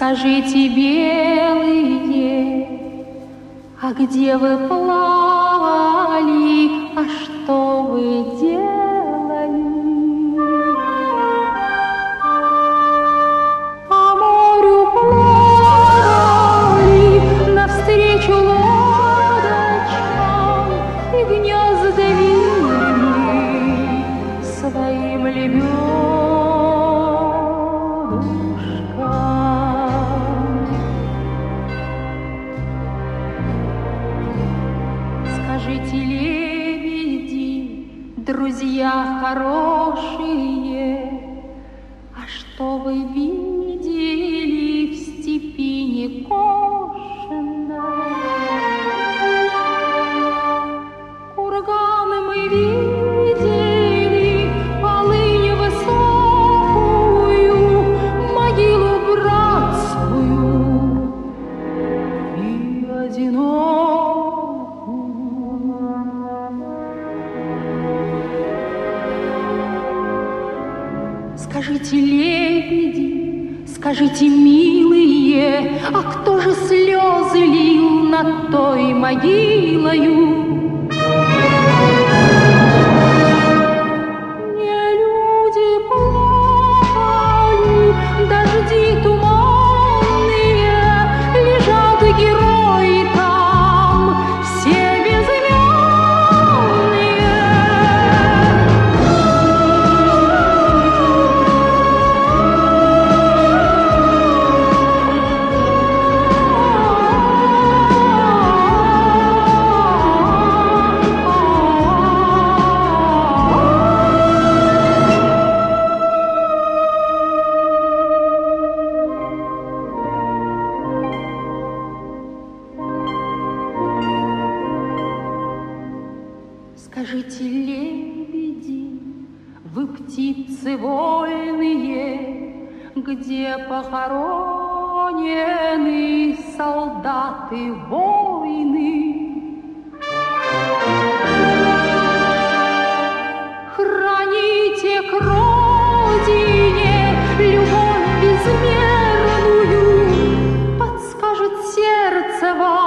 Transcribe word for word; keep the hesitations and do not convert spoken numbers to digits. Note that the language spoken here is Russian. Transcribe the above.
Скажите, белые, а где вы плавали, а что вы делали? По морю плавали навстречу лодочкам и гнезда вили своим лебедушкам. Скажите, лебеди, друзья хорошие, а что вы видели в степи некошенной? Курганы мы видели, полынь высокую, могилу братскую и одинокую. Скажите, лебеди, скажите, милые, а кто же слезы лил над той могилою? Не люди плакали, дожди туманные, лежат герои там, все безымянные. Скажите, лебеди, вы птицы вольные, где похоронены солдаты войны? Храните к родине любовь безмерную, подскажет сердце вам.